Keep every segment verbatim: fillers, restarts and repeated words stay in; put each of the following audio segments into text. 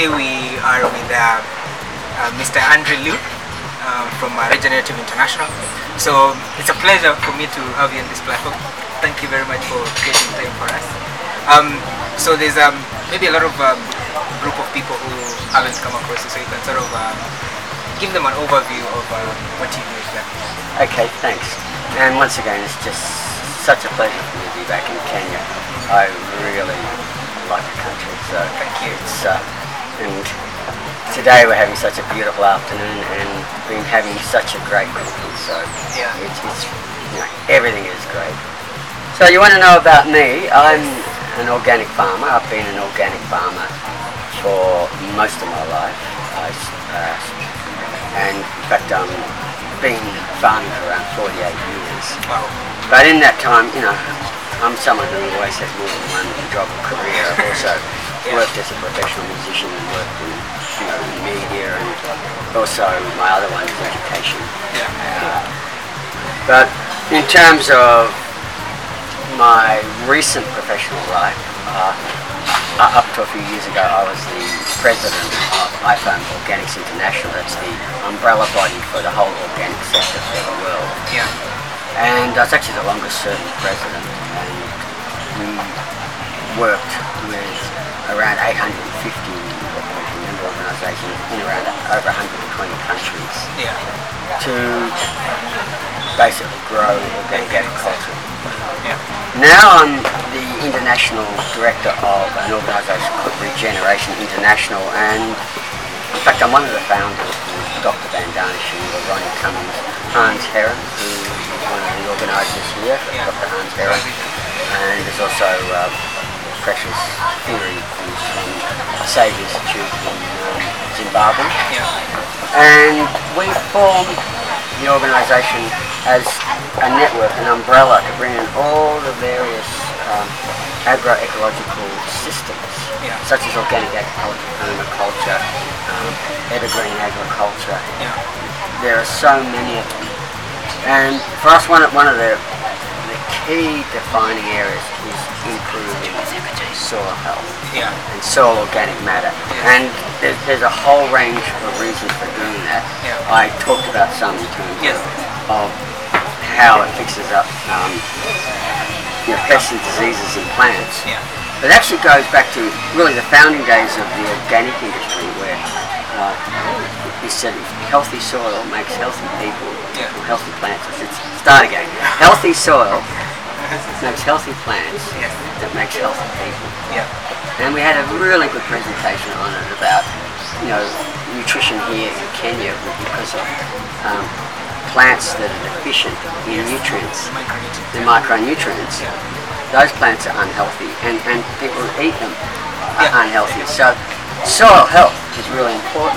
today we are with uh, uh, Mister Andre Liu uh, from uh, Regenerative International. So it's a pleasure for me to have you on this platform. Thank you very much for creating time for us. Um, so there's um, maybe a lot of um, group of people who haven't come across you, so you can sort of uh, give them an overview of uh, what you do exactly. Okay, thanks. And once again, it's just such a pleasure for me to be back in Kenya. I really like the country, so thank you. It's, uh, and today we're having such a beautiful afternoon and been having such a great conference, so yeah. it's, it's, you know, everything is great. So you want to know about me? I'm an organic farmer. I've been an organic farmer for most of my life. I, uh, and in fact, I'm been farming for around forty-eight years. Wow. But in that time, you know, I'm someone who always has more than one job or career. I've also yeah. worked as a professional musician and worked in, you know, in media, and also my other one is education. Yeah. Uh, but in terms of my recent professional life, uh, up to a few years ago, I was the president of I F O M Organics International. That's the umbrella body for the whole organic sector for the world. Yeah. And I was actually the longest serving president, and we worked with around eight hundred fifty member organisations in around over one hundred twenty countries yeah. to basically grow organic agriculture. Yeah. Now I'm the international director of an organisation called Regeneration International, and in fact I'm one of the founders with Doctor Van Darnish and Ronnie Cummings, Hans Heron, who is one of the organisers here, yeah. Doctor Hans Heron, and there's also uh, Precious Theory, who's from the Save Institute in um, Zimbabwe. Yeah. And we formed the organisation as a network, an umbrella to bring in all the various um, agroecological systems, yeah. such as organic agriculture, permaculture, um, evergreen agriculture. Yeah. There are so many of them. And for us, one of, one of the, the key defining areas is improving soil health yeah. and soil organic matter. Yeah. And there's, there's a whole range of reasons for doing that. Yeah. I talked about some in terms yes. of how it fixes up um, you know, pests and diseases in plants. Yeah. But it actually goes back to really the founding days of the organic industry, where uh, we said healthy soil makes healthy people, yeah. or healthy plants. I should start again. Healthy soil makes healthy plants yes. that makes healthy people. Yeah. And we had a really good presentation on it about, you know, nutrition here in Kenya because of um, plants that are deficient in yes. nutrients, micronutrients. the micronutrients. Yeah. Those plants are unhealthy, and, and people who eat them are yeah. unhealthy. So soil health is really important.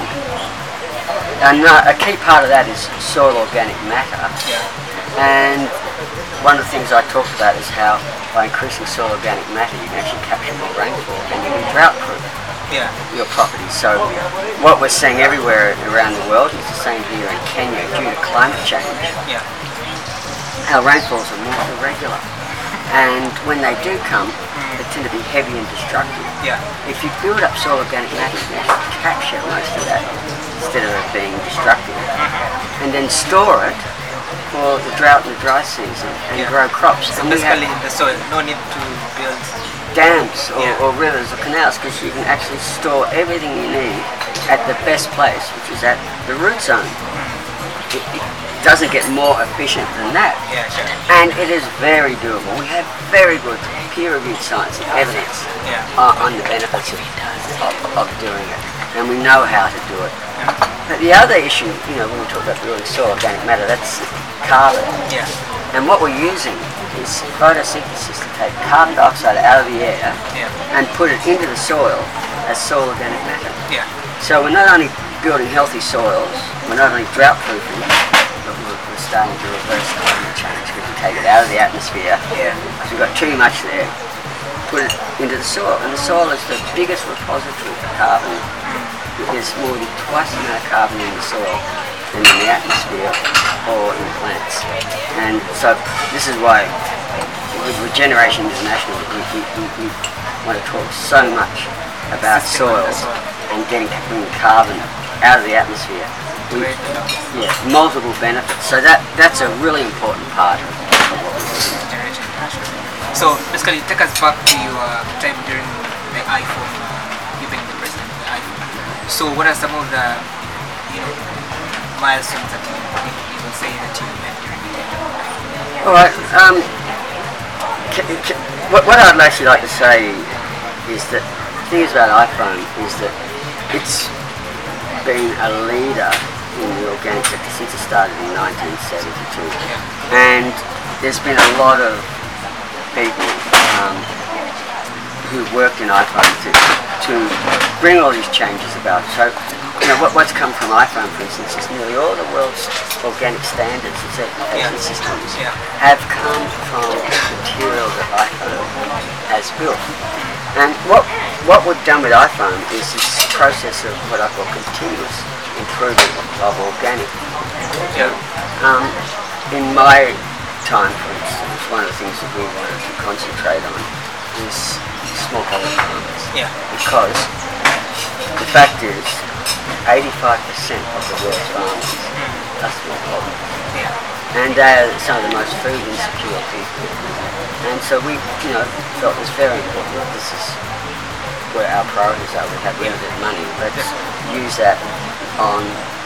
And uh, a key part of that is soil organic matter. Yeah. And one of the things I talked about is how by increasing soil organic matter you can actually capture more rainfall and you can drought proof yeah. your property. So what we're seeing everywhere around the world is the same here in Kenya due to climate change. Yeah. Our rainfalls are more irregular, and when they do come, they tend to be heavy and destructive. Yeah. If you build up soil organic matter, you can actually capture most of that instead of it being destructive, mm-hmm. and then store it for the drought and the dry season and yeah. grow crops. So and basically in the soil, no need to build dams or, yeah. or rivers or canals, because you can actually store everything you need at the best place, which is at the root zone. It, it doesn't get more efficient than that. Yeah, sure. And it is very doable. We have very good peer-reviewed science and evidence yeah. uh, on the benefits of, of, of doing it, and we know how to do it. Yeah. But the other issue, you know, when we talk about building soil organic matter, that's carbon. Yeah. And what we're using is photosynthesis to take carbon dioxide out of the air yeah. and put it into the soil as soil organic matter. Yeah. So we're not only building healthy soils, we're not only drought proofing, but we're, we're starting to reverse climate change because we take it out of the atmosphere. Yeah. Because we've got too much there. Put it into the soil, and the soil is the biggest repository for carbon. There's more than twice the amount of carbon in the soil than in the atmosphere or in plants. And so this is why with Regeneration International we, we, we, we want to talk so much about System on the soils soil. and getting, bringing carbon out of the atmosphere. We, Great. yeah, multiple benefits. So that that's a really important part of, of what we do. Generation International. So basically, take us back to your time during the iPhone, uh, you being the president of the iPhone. So what are some of the, you know, milestones that you, you will say that you met during the iPhone? All right. Um, ca- ca- what, what I'd actually like to say is that the thing is about iPhone is that it's been a leader in the organic sector since it started in nineteen seventy-two, and there's been a lot of people um, who worked in iPhone to, to bring all these changes about. So, you know, what, what's come from iPhone, for instance, is nearly all the world's organic standards and certification Yeah. systems Yeah. have come from material that iPhone has built. And what what we've done with iPhone is this process of what I call continuous improvement of organic. Yeah. Um, in my time, for instance, one of the things that we wanted to concentrate on is smallholder farmers. Yeah. Because the fact is, eighty-five percent of the world's farmers are smallholders. Yeah. And they are some of the most food insecure people. And so we, you know, felt it was very important that this is where our priorities are. We have limited money. Let's use that on,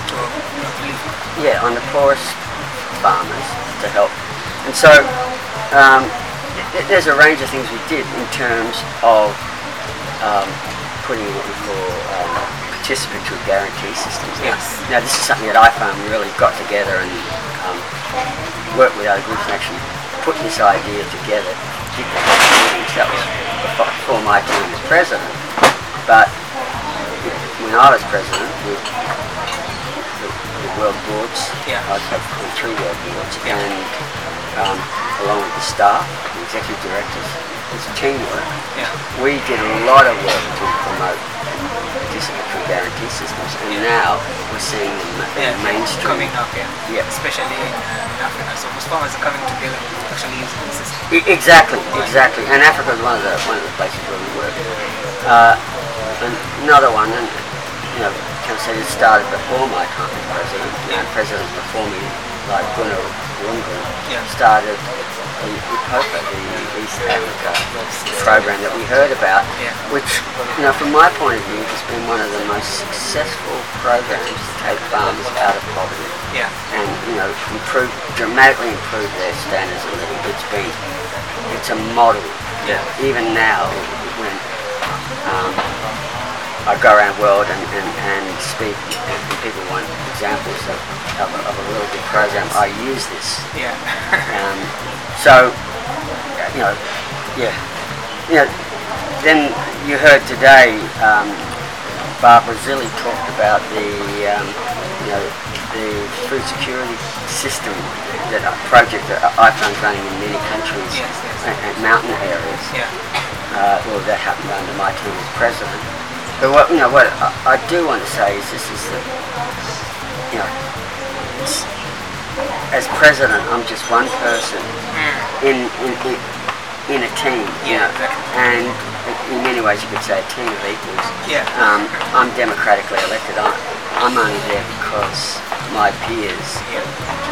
yeah, on the poorest farmers to help. And so um, th- there's a range of things we did in terms of um, putting in what we call um, participatory guarantee systems. Yes. Now this is something that iPhone really got together and um, worked with other groups and actually put this idea together. Did the whole meetings. That was before before my time as president. But when I was president, with the, the world boards, Yeah. I'd have three world boards, Yeah. and um, along with the staff, the executive directors, it's teamwork. Yeah. We did a lot of work to promote participatory guarantee systems, and Yeah. now we're seeing them Yeah. mainstream. Coming up, yeah. Yeah. Especially in, uh, in Africa. So most farmers are coming together actually using the system. E- Exactly, exactly. And Africa is one of the one of the places where we work. Uh, and another one, and you know, can I say it started before my time as president. You know, presidents before me, like Gunnar Lungu, Yeah. started the IPOPA, the East Africa program that we heard about, Yeah. which, you know, from my point of view, has been one of the most successful programs to take farmers out of poverty Yeah. and, you know, improve, dramatically improve their standards of living. It's been, it's a model. Yeah. Even now, when um, I go around the world and, and, and speak, and people want examples of, of, a, of a really good program, I use this. Yeah. Um, so, you know, yeah, you know, then you heard today, um, Barbara Zilli talked about the, um, you know, the food security system, that a project that iPhone's running in many countries Yes, yes. and, and mountain areas. Yeah. Uh, well, that happened under my term as president. But what, you know, what I, I do want to say is this is that, you know, it's, as president, I'm just one person in in, in, in a team. You Yeah, know, exactly. and in many ways you could say a team of equals. Yeah. Um, I'm democratically elected. I'm, I'm only there because my peers Yeah.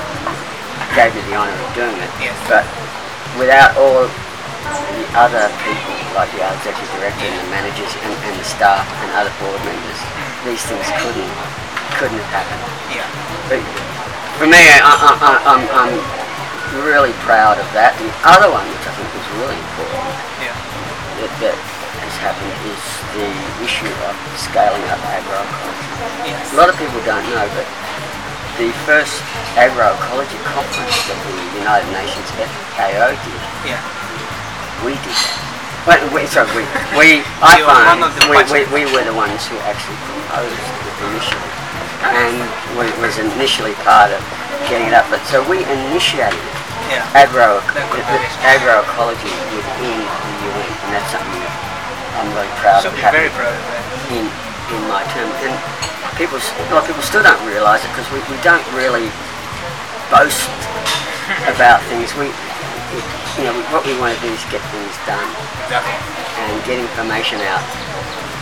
gave me the honour of doing it. Yes. But without all the other people, like the executive director and the managers and, and the staff and other board members, these things couldn't couldn't have happened. Yeah. But for me, I, I, I, I'm, I'm really proud of that. The other one, which I think is really important, Yeah. that, that has happened is the issue of scaling up agroecology. Yes. A lot of people don't know, but the first agroecology conference that the United Nations F A O did, Yeah. we did that. Wait, wait, sorry, we, we You I were find one of the we, we, budget- we were the ones who actually proposed it initially, and we was initially part of getting it up. But so we initiated Yeah. agro The collaboration. agroecology within the U N, and that's something that I'm really proud Should of be having very proud of that. in in my term. And people, a lot of people still don't realise it because we, we don't really boast about things. We, we you know, what we want to do is get things done Exactly. and get information out.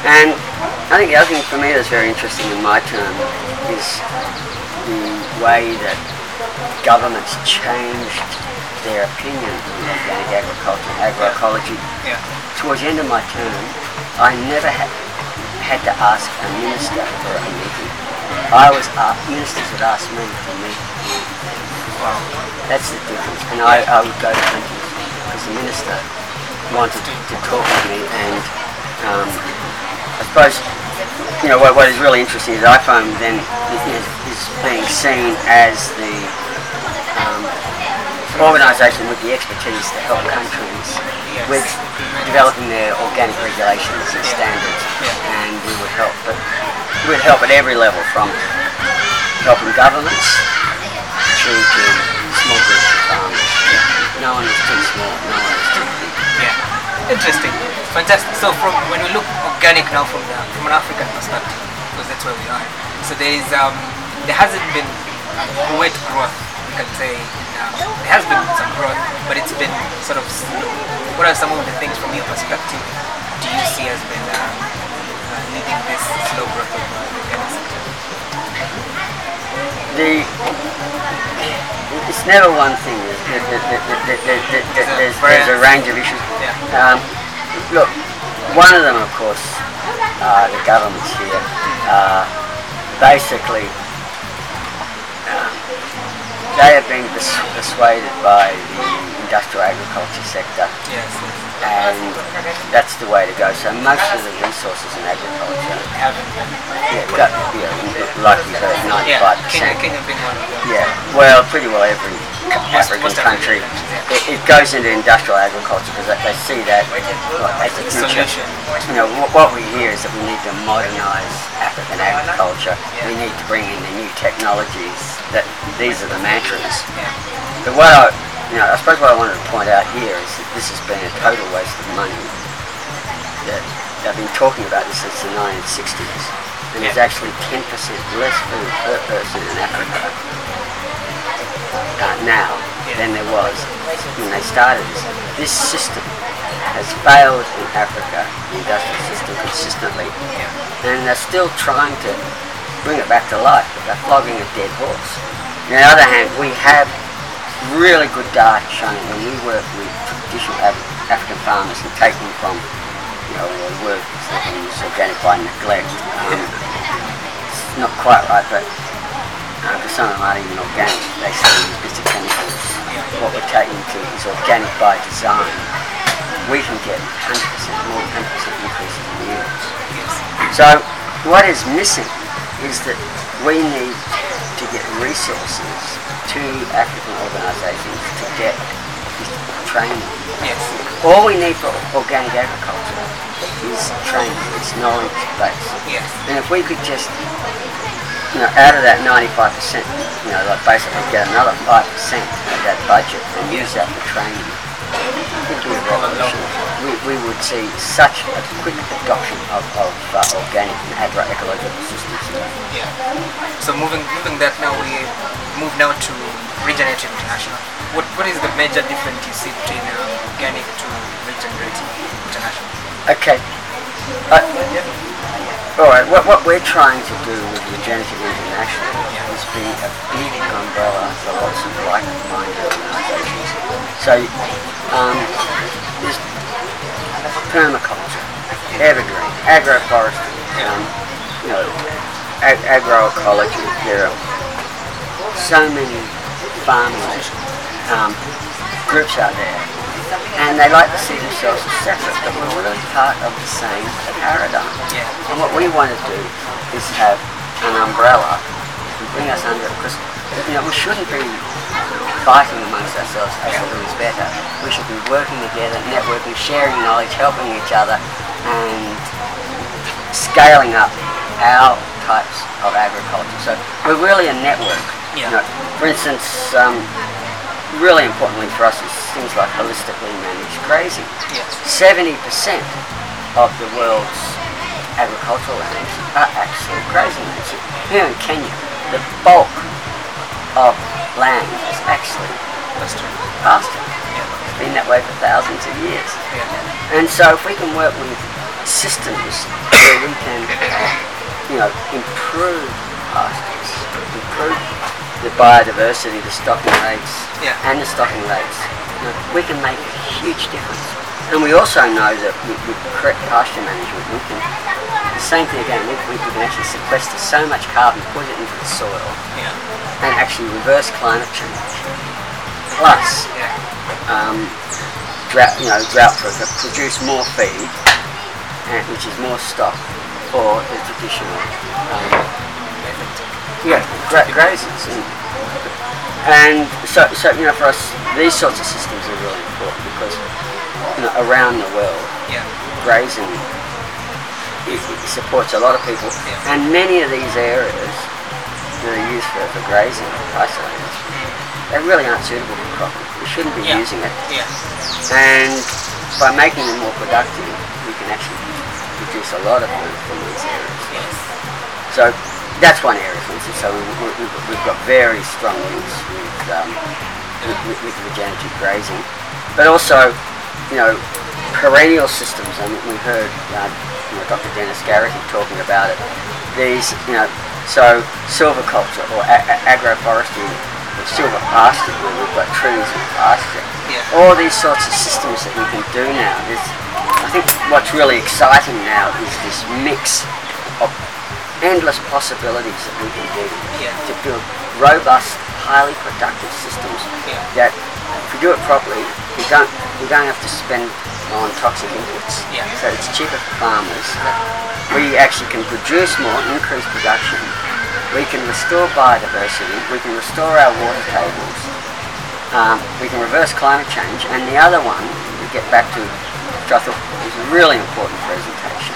And I think the other thing for me that's very interesting in my term is the way that governments changed their opinion on organic agriculture and agroecology. Yeah. Yeah. Towards the end of my term, I never had, had to ask a minister for a meeting. I was uh, ministers would ask me to meet. Wow. That's the difference. And I, I would go to countries because the minister wanted to, to talk with me, and um, I suppose you know what, what is really interesting is IFOAM then is, is being seen as the um, organisation with the expertise to help countries Yes. with developing their organic regulations and Yeah. standards, Yeah. and we would help. But we would help at every level, from helping governments through to small groups of farmers. No one is too small, no one is too big. Yeah, interesting, fantastic. So from when we look organic now from the from an African perspective, because that's where we are. So there is um there hasn't been great growth, we can say. Um, there has been some growth, but it's been sort of. What are some of the things from your perspective do you see has been uh, uh, leading this slow growth of uh, the organic sector? The it's never one thing. There, there, there, there, there, there, there, there's, there's a range of issues. Yeah. Um, look, one of them, of course, uh, the governments here uh, basically um, they have been pers- persuaded by the industrial agriculture sector, Yes. and that's the way to go. So most of the resources in agriculture, Haven't. yeah, got, yeah, like we heard, Yeah. ninety-five Kenya, percent. Kenya being one of them. Yeah, well, pretty well every Most- African most country, African countries, it, it goes into industrial agriculture because they, they see that like, as the future. Solution. You know, what, what we hear is that we need to modernise African agriculture. We need to bring in the new technologies. That these are the mantras. Yeah. But what I, you know, I suppose what I wanted to point out here is that this has been a total waste of money. That they've been talking about this since the nineteen sixties, and there's Yeah. actually ten percent less food per person in Africa uh, now Yeah. than there was when they started this. This system has failed in Africa, the industrial system, consistently, Yeah. and they're still trying to bring it back to life, but they're flogging a dead horse. On the other hand, we have really good data showing when we work with traditional Af- African farmers and take them from, you know, the word is organic by neglect. Um, it's not quite right, but because some of them aren't even organic, they say bits of chemicals. What we're taking to is organic by design. We can get one hundred percent more than one hundred percent increases in yields. Yes. So what is missing is that we need to get resources to African organisations to get this training. Yes. All we need for organic agriculture is training, it's knowledge base. Yes. And if we could just, you know, out of that ninety-five percent, you know, like basically get another five percent of that budget and use that for training, it would be a revolution. We, we would see such a quick adoption of, of uh, organic and agroecological systems. Yeah. So moving moving that now, we move now to Regenerative International. What what is the major difference you see between uh, organic to Regenerative International? Okay. Uh, all right. What, what we're trying to do with Regenerative International is be a big umbrella for lots of like-minded organisations. So um, there's permaculture, evergreen, agroforestry, um, you know, ag- agroecology. There are so many farming um, groups out there, and they like to see themselves as separate, but we're really part of the same paradigm. Yeah. And what we want to do is have an umbrella and bring us under it, because you know we shouldn't be fighting amongst ourselves as to who is better. We should be working together, networking, sharing knowledge, helping each other, and scaling up our types of agriculture. So we're really a network. Yeah. You know, for instance, um, really importantly for us is things like holistically managed grazing. Yes. seventy percent of the world's agricultural lands are actually grazing lands. Here in Kenya, the bulk of land is actually That's true. pasture. Yeah. It's been that way for thousands of years. Yeah. And so if we can work with systems where we can, you know, improve pastures, improve the biodiversity, the stocking rates, Yeah. and the stocking rates. You know, we can make a huge difference. And we also know that with, with correct pasture management, we can, the same thing again, we, we can actually sequester so much carbon, put it into the soil, Yeah. and actually reverse climate change. Plus, Yeah. um, drought, you know, drought proof, produce more feed, and, which is more stock for the traditional, um, yeah, gra- grazers. And, and so, so, you know, for us, these sorts of systems are really important because, you know, around the world, Yeah. grazing it, it supports a lot of people, Yeah. and many of these areas that are used for, for grazing, isolated, they really aren't suitable for cropping. We shouldn't be Yeah. using it. Yeah. And by making them more productive, we can actually produce a lot of food from these areas. Yes. So that's one area, for instance. So we, we, we've, we've got very strong links with, um, with, with, with regenerative grazing, but also, you know, perennial systems. I mean, we heard uh, you know, Doctor Dennis Garrity talking about it. These, you know, so silviculture or a- a- agroforestry, or silver pasture, where we've got trees and pasture. Yeah. All these sorts of systems that we can do now. There's, I think what's really exciting now is this mix of endless possibilities that we can do Yeah. to build robust, highly productive systems Yeah. that, if we do it properly, we don't we don't have to spend on toxic inputs. Yeah. So it's cheaper for farmers. We actually can produce more, increase production. We can restore biodiversity. We can restore our water tables. Um, we can reverse climate change. And the other one, we get back to, which I thought was a really important presentation,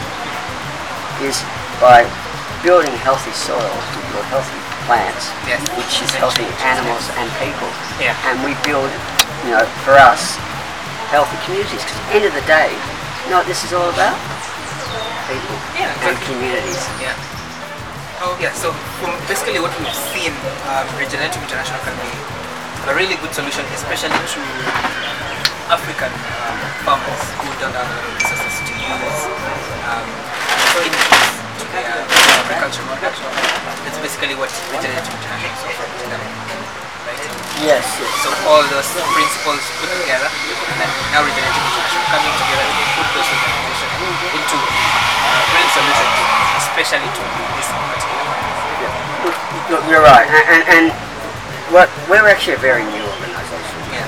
is by building healthy soils, we build healthy plants, Yes. which is healthy animals and people. Yeah. And we build, you know, for us, healthy communities. Because at the end of the day, you know what this is all about? People Yeah, and exactly. communities. Yeah. Oh yeah, so from basically what we've seen, um, Regenerative International can be a really good solution, especially to African um, farmers who don't have a lot of resources to use um, inputs to their agricultural production. That's basically what Regenerative International is offering to them, right? Yes, yes. So all those principles put together, and then now Regenerative International coming together to put those organizations into uh, real solutions, especially to this particular one. Look, you're right, and, and, and what, we're actually a very new organisation. Yeah.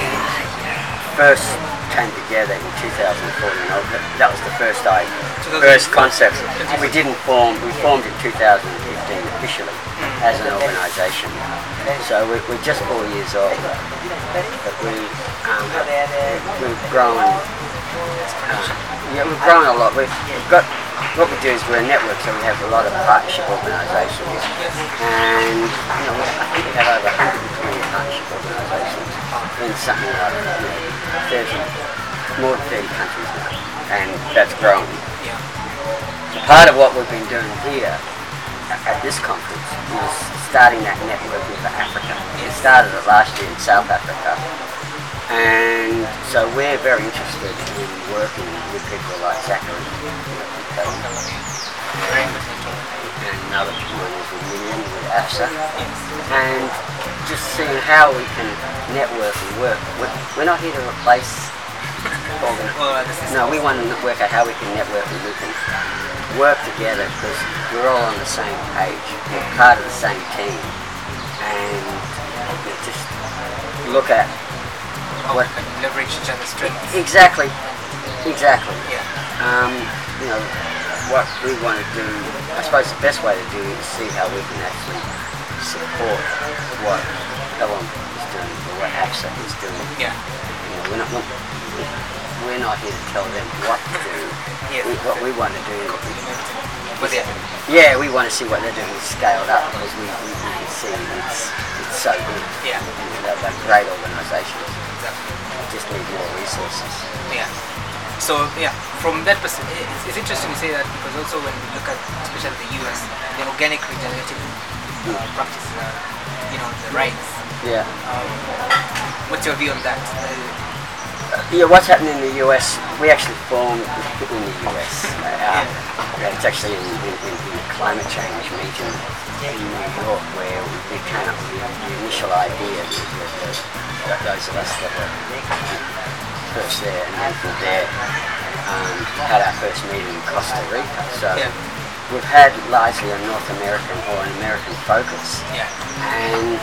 First came together in two thousand fourteen. Oh, that- That was the first I, twenty first concept. fourteen. We didn't form. We formed in two thousand fifteen officially as an organisation. So we, we're just four years old, but we um, we've grown. Uh, yeah, we've grown a lot. We've, we've got. What we do is we're a network, so we have a lot of partnership organisations, and you know, we, I think we have over one hundred twenty partnership organisations in something like you know, thirty, more than thirty countries now, and that's growing. Yeah. Part of what we've been doing here at, at this conference is starting that network with Africa. We started it last year in South Africa, and so we're very interested in working with people like Zachary, you know, Very good. and another one is with William with AFSA, and just seeing how we can network and work. We're, we're not here to replace organ- Well, uh, this is No, we want to work out how we can network and we can work together because we're all on the same page. We're part of the same team, and you know, just look at how what we can leverage each other's strengths. exactly, exactly. Yeah. Um, you know, what we want to do, I suppose the best way to do it is see how we can actually support what Helen is doing or what AFSA is doing. Yeah. You know, we're not, we're not here to tell them what to do. Yes. We, what we want to do, But yeah. yeah, we want to see what they're doing scaled up because we, we, we can see it's, it's so good. Yeah. You know, they're, they're great organisations. Exactly. Just need more resources. Yeah. So yeah, from that perspective, it's, it's interesting to say that because also when we look at, especially the U S, the organic regenerative uh, practice, uh, you know, the rights. Yeah. Um, what's your view on that? Uh, Yeah, what's happening in the U S? We actually formed in the U S. Uh, it's actually in, in, in, in a climate change meeting in New York where we came up with the initial idea. The, the, the, those of us that were first there, and then from there um, had our first meeting in Costa Rica. So Yeah. we've had largely a North American or an American focus, Yeah. and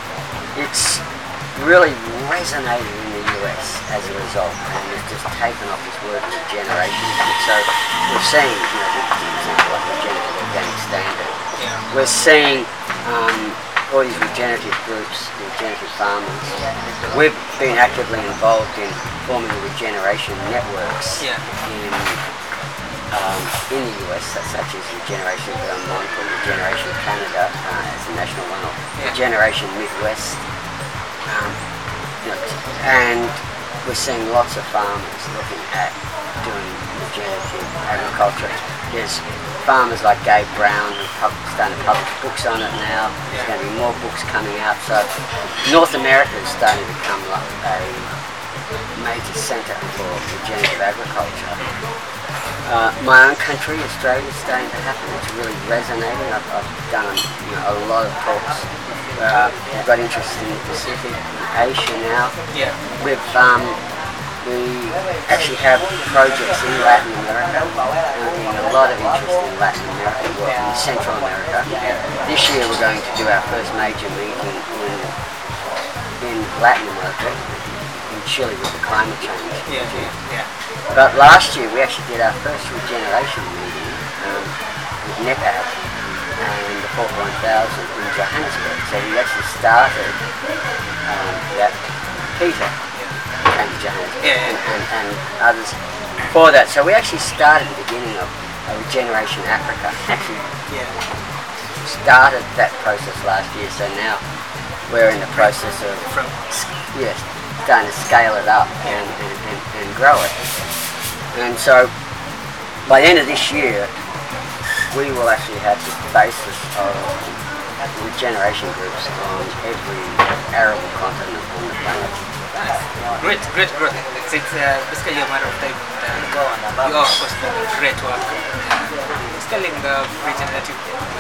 it's really resonated in the U S as a result, and it's just taken off this word regeneration. And so we're seeing, you know, for example, like regenerative organic standard, Yeah. we're seeing um, all these regenerative groups, regenerative farmers. We've been actively involved in forming regeneration networks Yeah. in um, in the U S, such as Regeneration Vermont or Regeneration Canada uh, as a national one, or Yeah. Regeneration Midwest. Um, you know, and we're seeing lots of farmers looking at doing regenerative agriculture. There's farmers like Gabe Brown who've pub- starting to publish books on it now. There's going to be more books coming out. So North America is starting to become like a major centre for regenerative agriculture. Uh, my own country, Australia, is starting to happen. It's really resonating. I've, I've done you know, a lot of talks. Uh, we've got interest in the Pacific, in Asia now. Yeah. We've um, we actually have projects in Latin America. We're getting a lot of interest in Latin America, well, in Central America. This year we're going to do our first major meeting in in Latin America, in Chile, with the climate change. Yeah. Yeah. But last year we actually did our first regeneration meeting um, with NEPAD and the Port one thousand in Johannesburg. So we actually started um, that. Peter came to Johannesburg Yeah, yeah. And, and, and others for that. So we actually started the beginning of uh, Regeneration Africa. Actually Yeah. started that process last year. So now we're in the process of From yes, starting to scale it up and, and, and, and grow it. And so by the end of this year, we will actually have the basis of regeneration groups on every arable continent on the planet. great, great growth. So it's uh, basically a matter of time. And, uh, you are, of course, doing great work. Uh, scaling the regenerative.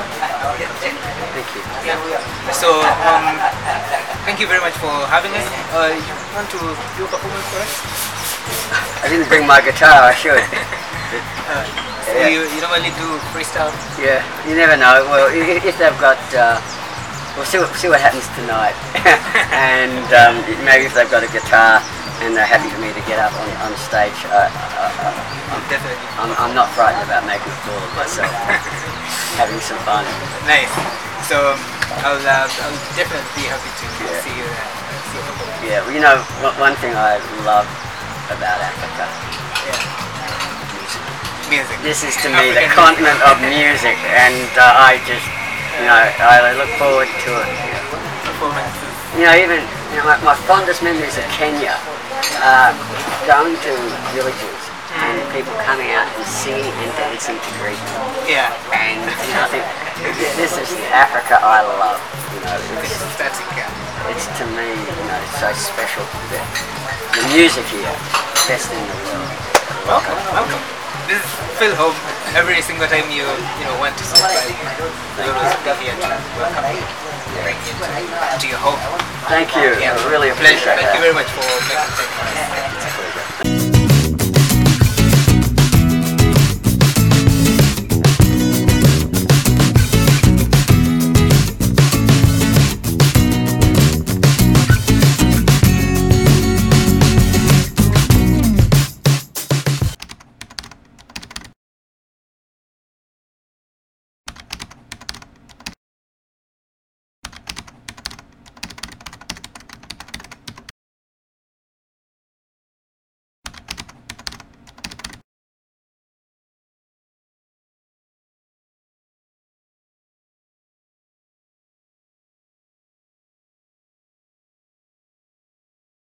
Thank you. Yeah. So, um, thank you very much for having us. Uh, you want to do a performance for us? I didn't bring my guitar, I should. Uh, Yeah. you, you normally do freestyle? Yeah, you never know. Well, i- if they've got, uh, we'll see what, see what happens tonight. And um, maybe if they've got a guitar and they're happy for me to get up on, on stage, uh, uh, I'm, Definitely. I'm, I'm not frightened about making a fool of myself. Having some fun. Nice. So, I'll, uh, I'll definitely be happy to Yeah. see you there. See you perform. Yeah, well, you know, one one thing I love about Africa, Yeah. Music. this is to me the African continent of music, and uh, I just, you know, I look forward to it. performances. You know, even you know, my, my fondest memories of Kenya, uh, going to villages and people coming out and singing and dancing to greet me. Yeah. And you know, I think this is the Africa I love. You know, This it's, is static. Yeah. it's to me, you know, so special. The, the music here, best in the world. Welcome. Welcome. This is Phil Home. Every single time you you know want to stop by, you always be here to welcome you, bring you to, to your home. Thank you. Yeah. I really Pleasure. appreciate Thank that. you very much for making time for us.